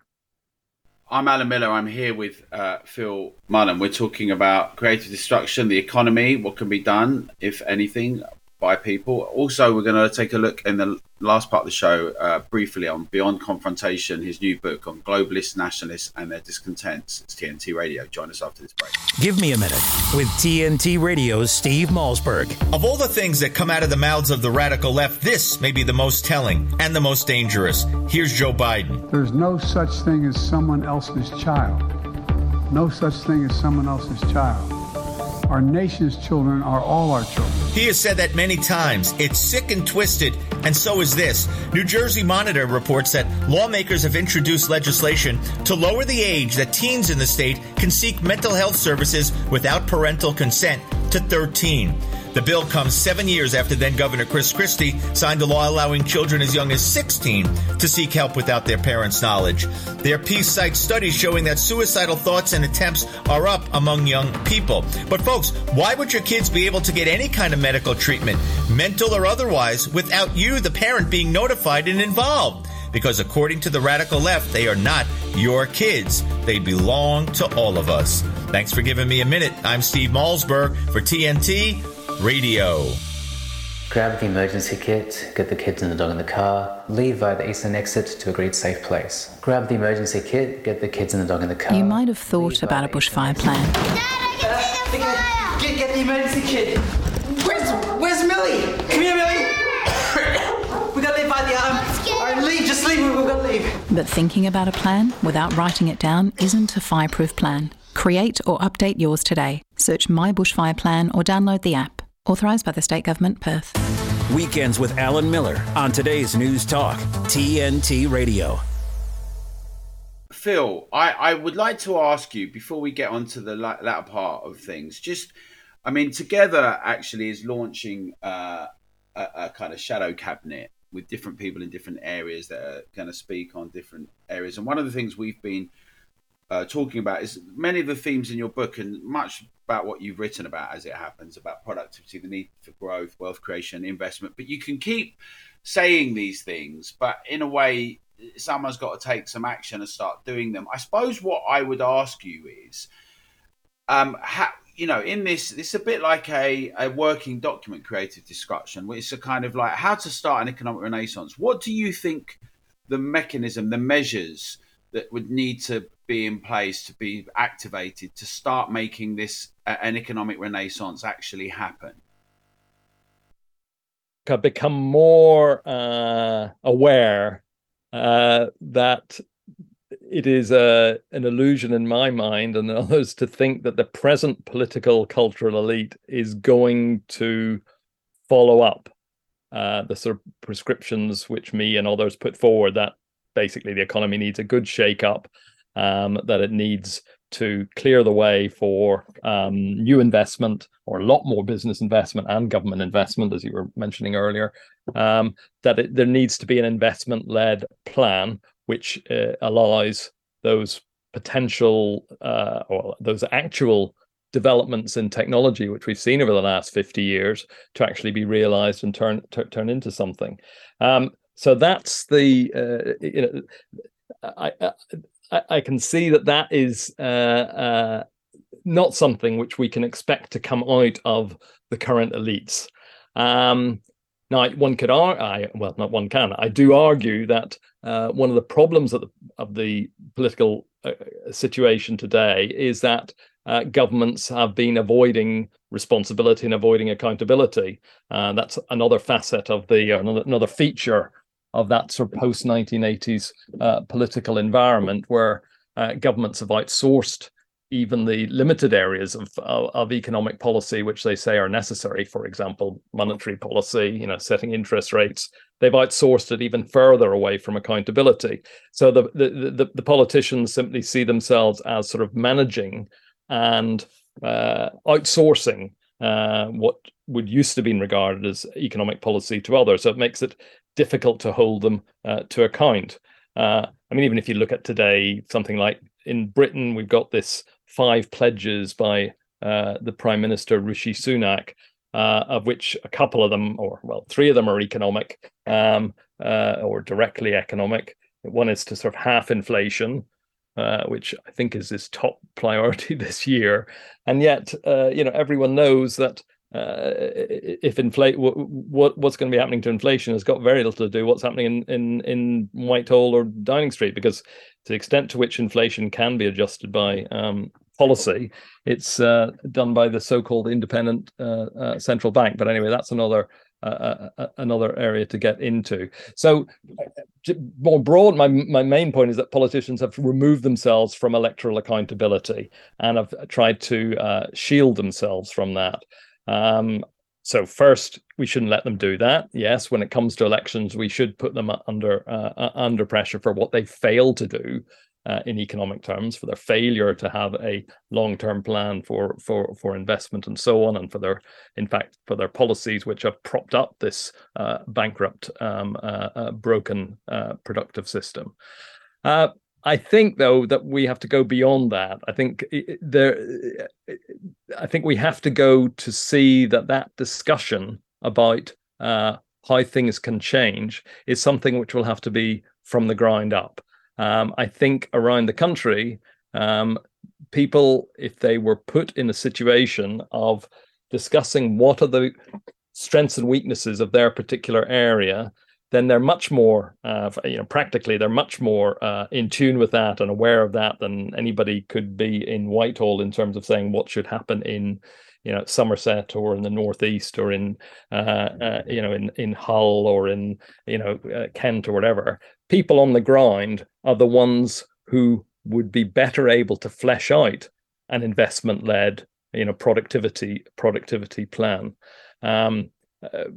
I'm Alan Miller. I'm here with uh, Phil Mullen. We're talking about creative destruction, the economy, what can be done, if anything, by people. Also, we're going to take a look in the last part of the show uh, briefly on Beyond Confrontation, his new book on globalists, nationalists and their discontents. It's T N T Radio. Join us after this break.
Give me a minute with T N T Radio's Steve Malzberg.
Of all the things that come out of the mouths of the radical left, this may be the most telling and the most dangerous. Here's Joe Biden.
There's no such thing as someone else's child. No such thing as someone else's child. Our nation's children are all our children.
He has said that many times. It's sick and twisted, and so is this. New Jersey Monitor reports that lawmakers have introduced legislation to lower the age that teens in the state can seek mental health services without parental consent to thirteen. The bill comes seven years after then-Governor Chris Christie signed a law allowing children as young as sixteen to seek help without their parents' knowledge. Their piece cites studies showing that suicidal thoughts and attempts are up among young people. But folks, why would your kids be able to get any kind of medical treatment, mental or otherwise, without you, the parent, being notified and involved? Because according to the radical left, they are not your kids. They belong to all of us. Thanks for giving me a minute. I'm Steve Malzberg for T N T Radio.
Grab the emergency kit, get the kids and the dog in the car, leave via the eastern exit to agreed safe place. Grab the emergency kit, get the kids and the dog in the car.
You might have thought about a bushfire plan.
Dad, get, get the emergency kit. Where's Where's Millie? Come here, Millie. We gotta leave by the arm. All right, leave. Just leave. We've got to leave.
But thinking about a plan without writing it down isn't a fireproof plan. Create or update yours today. Search My Bushfire Plan or download the app. Authorised by the State Government, Perth.
Weekends with Alan Miller on today's News Talk, T N T Radio.
Phil, I, I would like to ask you, before we get on to the latter part of things, just, I mean, Together actually is launching uh, a, a kind of shadow cabinet with different people in different areas that are going to speak on different areas. And one of the things we've been uh, talking about is many of the themes in your book, and much about what you've written about as it happens, about productivity, the need for growth, wealth creation, investment. But you can keep saying these things, but in a way, someone's got to take some action and start doing them. I suppose what I would ask you is, um, how, you know, in this, it's a bit like a, a working document, creative destruction, where it's a kind of like how to start an economic renaissance. What do you think the mechanism, the measures that would need to be in place to be activated to start making this uh, an economic renaissance actually happen?
I've become more uh, aware uh, that it is a, an illusion in my mind and others to think that the present political cultural elite is going to follow up uh, the sort of prescriptions which me and others put forward, that basically the economy needs a good shake-up, um, that it needs to clear the way for um, new investment, or a lot more business investment and government investment, as you were mentioning earlier, um, that it, there needs to be an investment-led plan which uh, allows those potential uh, or those actual developments in technology, which we've seen over the last fifty years, to actually be realized and turn t- turn into something. Um, so that's the, uh, you know, I, I I can see that that is uh, uh, not something which we can expect to come out of the current elites. Um, now, one could argue, well, not one can, I do argue that uh, one of the problems of the, of the political uh, situation today is that uh, governments have been avoiding responsibility and avoiding accountability. Uh, that's another facet of the, uh, another, another feature of that sort of post nineteen eighties uh, political environment where uh, governments have outsourced even the limited areas of, of of economic policy which they say are necessary. For example, monetary policy, you know, setting interest rates. They've outsourced it even further away from accountability. So the the the, the politicians simply see themselves as sort of managing and uh, outsourcing uh, what would used to be regarded as economic policy to others. So it makes it difficult to hold them uh, to account. Uh, I mean, even if you look at today, something like in Britain, we've got this five pledges by uh, the Prime Minister Rishi Sunak, uh, of which a couple of them, or well, three of them are economic um, uh, or directly economic. One is to sort of half inflation, uh, which I think is his top priority this year. And yet, uh, you know, everyone knows that uh, if inflate, w- what what's going to be happening to inflation has got very little to do with what's happening in, in, in Whitehall or Downing Street, because to the extent to which inflation can be adjusted by um, policy, it's uh, done by the so-called independent uh, uh, central bank. But anyway, that's another uh, uh, another area to get into. So more broad, my my main point is that politicians have removed themselves from electoral accountability and have tried to uh, shield themselves from that. Um, so first, we shouldn't let them do that. Yes, when it comes to elections, we should put them under uh, under pressure for what they failed to do uh, in economic terms, for their failure to have a long-term plan for for for investment and so on, and for their, in fact, for their policies which have propped up this uh, bankrupt, um, uh, uh, broken, uh, productive system. Uh, I think, though, that we have to go beyond that. I think there, I think we have to go to see that that discussion about uh, how things can change is something which will have to be from the ground up. Um, I think around the country, um, people, if they were put in a situation of discussing what are the strengths and weaknesses of their particular area, then they're much more, uh, you know, practically, they're much more uh, in tune with that and aware of that than anybody could be in Whitehall in terms of saying what should happen in, you know, Somerset or in the Northeast or in, uh, uh, you know, in, in Hull or in, you know, uh, Kent or whatever. People on the ground are the ones who would be better able to flesh out an investment-led, you know, productivity productivity plan. Um, Uh,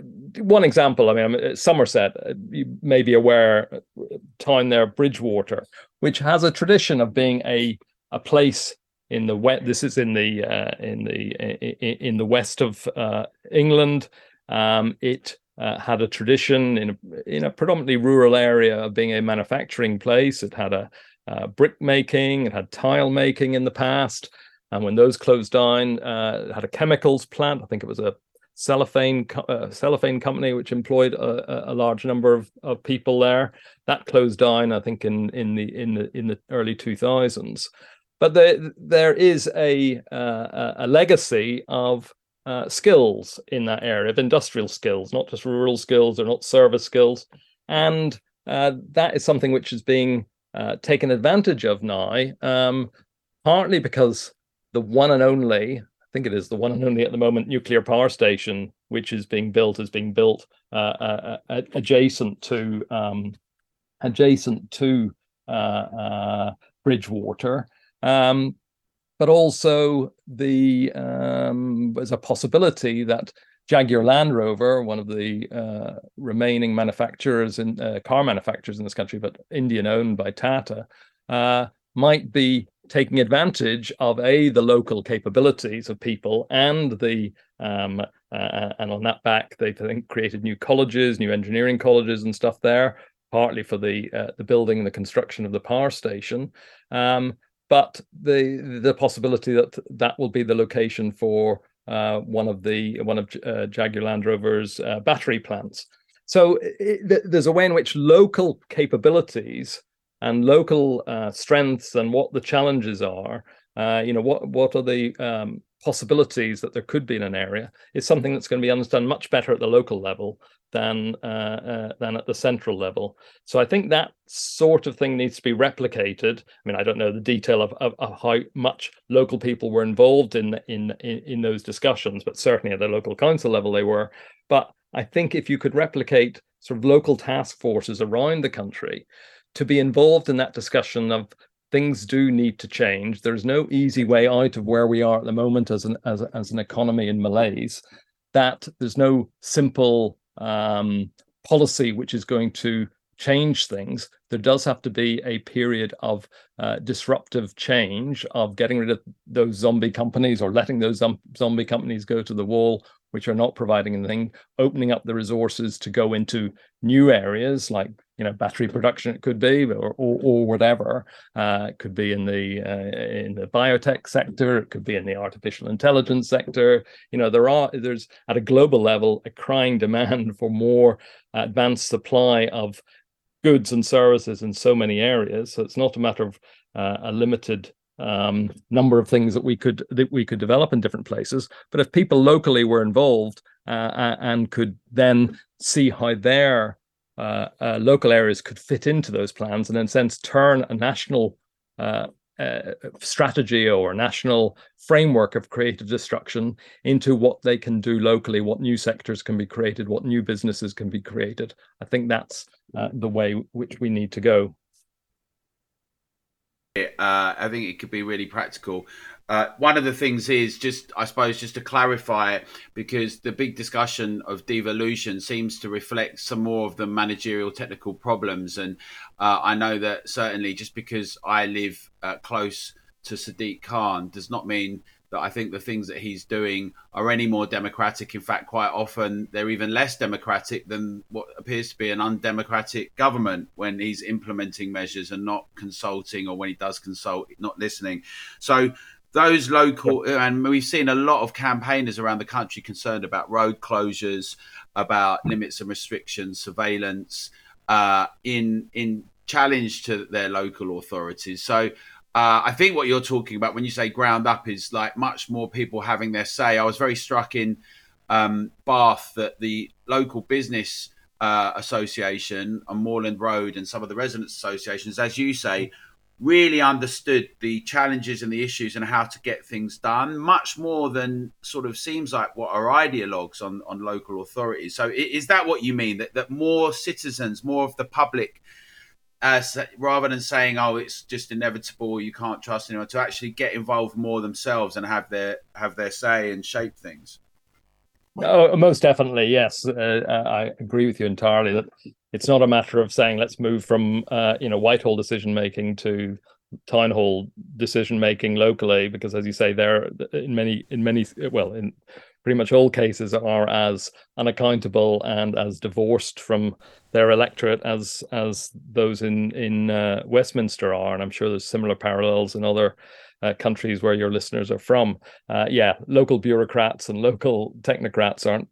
one example, I mean, Somerset, you may be aware, town there, Bridgewater, which has a tradition of being a a place in the west. This is in the uh, in the in, in the west of uh, England. Um, it uh, had a tradition in a, in a predominantly rural area of being a manufacturing place. It had a uh, brick making, it had tile making in the past, and when those closed down, uh, it had a chemicals plant. I think it was a cellophane uh, cellophane company which employed a, a large number of, of people there. That closed down, I think, in in the in the in the early two thousands. But there there is a uh, a legacy of uh, skills in that area, of industrial skills, not just rural skills or not service skills, and uh, that is something which is being uh, taken advantage of now, um, partly because the one and only, I think it is the one and only at the moment, nuclear power station, which is being built, is being built uh, uh, uh, adjacent to um, adjacent to uh, uh, Bridgewater, um, but also the um, there's a possibility that Jaguar Land Rover, one of the uh, remaining manufacturers in uh, car manufacturers in this country, but Indian owned by Tata, uh, might be taking advantage of a the local capabilities of people and the um, uh, and on that back they've I think created new colleges, new engineering colleges and stuff there, partly for the uh, the building and the construction of the power station, um, but the the possibility that that will be the location for uh, one of the one of uh, Jaguar Land Rover's uh, battery plants. So it, there's a way in which local capabilities and local uh, strengths and what the challenges are Uh, you know, what what are the um, possibilities that there could be in an area? Is something that's going to be understood much better at the local level than uh, uh, than at the central level. So I think that sort of thing needs to be replicated. I mean, I don't know the detail of, of, of how much local people were involved in, in in in those discussions, but certainly at the local council level they were. But I think if you could replicate sort of local task forces around the country to be involved in that discussion of things do need to change. There's no easy way out of where we are at the moment as an as, as an economy in malaise, that there's no simple um, policy which is going to change things. There does have to be a period of uh, disruptive change, of getting rid of those zombie companies or letting those um, zombie companies go to the wall, which are not providing anything, opening up the resources to go into new areas like, you know, battery production, it could be, or or, or whatever. Uh, it could be in the uh, in the biotech sector. It could be in the artificial intelligence sector. You know, there are there's at a global level a crying demand for more advanced supply of goods and services in so many areas. So it's not a matter of uh, a limited um, number of things that we could that we could develop in different places. But if people locally were involved uh, and could then see how their uh, uh, local areas could fit into those plans, and in a sense turn a national uh, uh, strategy or a national framework of creative destruction into what they can do locally, what new sectors can be created, what new businesses can be created. I think that's uh, the way which we need to go.
Uh, I think it could be really practical. Uh, one of the things is just, I suppose, just to clarify it, because the big discussion of devolution seems to reflect some more of the managerial technical problems. And uh, I know that certainly just because I live uh, close to Sadiq Khan does not mean that I think the things that he's doing are any more democratic. In fact, quite often they're even less democratic than what appears to be an undemocratic government when he's implementing measures and not consulting, or when he does consult, not listening. So those local, and we've seen a lot of campaigners around the country concerned about road closures, about limits and restrictions, surveillance, uh, in in challenge to their local authorities. So Uh, I think what you're talking about when you say ground up is like much more people having their say. I was very struck in um, Bath that the local business uh, association on Moorland Road and some of the residents associations, as you say, really understood the challenges and the issues and how to get things done much more than sort of seems like what are ideologues on, on local authorities. So is that what you mean, that, that more citizens, more of the public, Uh, rather than saying, oh, it's just inevitable, you can't trust anyone, to actually get involved more themselves and have their have their say and shape things?
Oh, most definitely, yes. Uh, I agree with you entirely that it's not a matter of saying let's move from uh, you know Whitehall decision making to town hall decision making locally, because as you say, there in many in many well in pretty much all cases are as unaccountable and as divorced from their electorate as as those in in uh, Westminster are, and I'm sure there's similar parallels in other uh, countries where your listeners are from. Uh, yeah, local bureaucrats and local technocrats aren't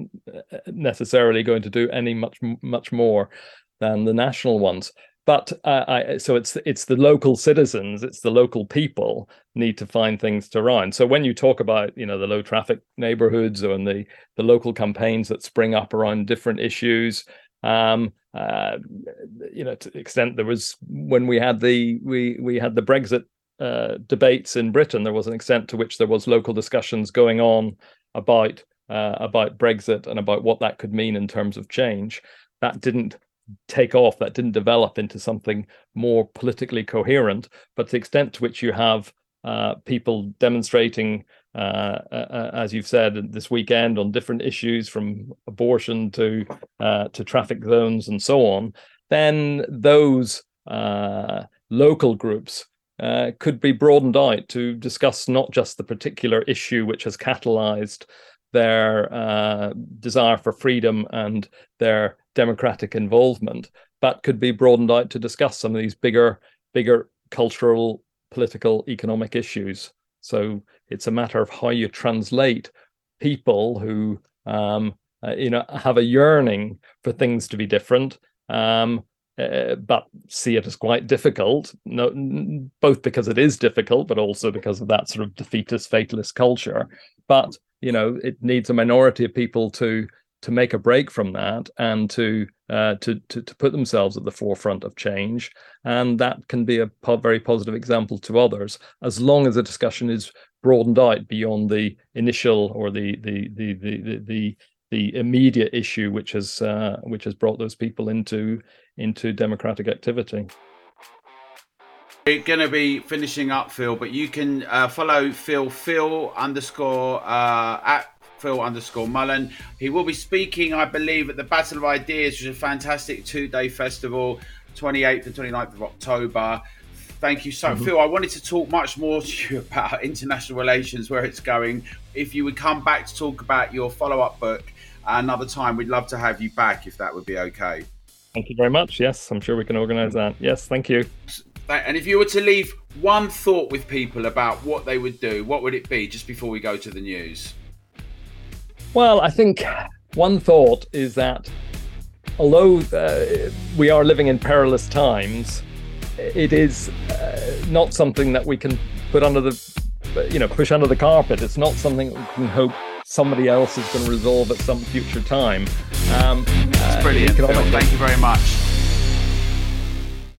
necessarily going to do any much much more than the national ones. But uh, I, so it's it's the local citizens, it's the local people need to find things to run. So when you talk about, you know, the low traffic neighborhoods or the the local campaigns that spring up around different issues, um, uh, you know, to the extent there was when we had the we we had the Brexit uh, debates in Britain, there was an extent to which there was local discussions going on about uh, about Brexit and about what that could mean in terms of change. That didn't take off, that didn't develop into something more politically coherent. But to the extent to which you have uh, people demonstrating, uh, uh, as you've said this weekend, on different issues from abortion to uh, to traffic zones and so on, then those uh, local groups uh, could be broadened out to discuss not just the particular issue which has catalyzed their uh, desire for freedom and their democratic involvement, but could be broadened out to discuss some of these bigger, bigger cultural, political, economic issues. So it's a matter of how you translate people who, um, uh, you know, have a yearning for things to be different, um, uh, but see it as quite difficult, no, both because it is difficult, but also because of that sort of defeatist, fatalist culture. But, you know, it needs a minority of people to to make a break from that and to, uh, to to to put themselves at the forefront of change. And that can be a po- very positive example to others, as long as the discussion is broadened out beyond the initial or the the the the the, the, the immediate issue which has uh, which has brought those people into into democratic activity.
We're going to be finishing up, Phil, but you can uh, follow Phil, Phil underscore uh, at Phil underscore Mullen. He will be speaking, I believe, at the Battle of Ideas, which is a fantastic two-day festival, twenty-eighth and twenty-ninth of October. Thank you so much. Mm-hmm. Phil, I wanted to talk much more to you about international relations, where it's going. If you would come back to talk about your follow-up book another time, we'd love to have you back, if that would be okay.
Thank you very much. Yes, I'm sure we can organise that. Yes, thank you.
And if you were to leave one thought with people about what they would do, what would it be, just before we go to the news?
Well, I think one thought is that although uh, we are living in perilous times, it is uh, not something that we can put under the, you know, push under the carpet. It's not something we can hope somebody else is going to resolve at some future time. Um,
That's brilliant, Phil. Thank you very much.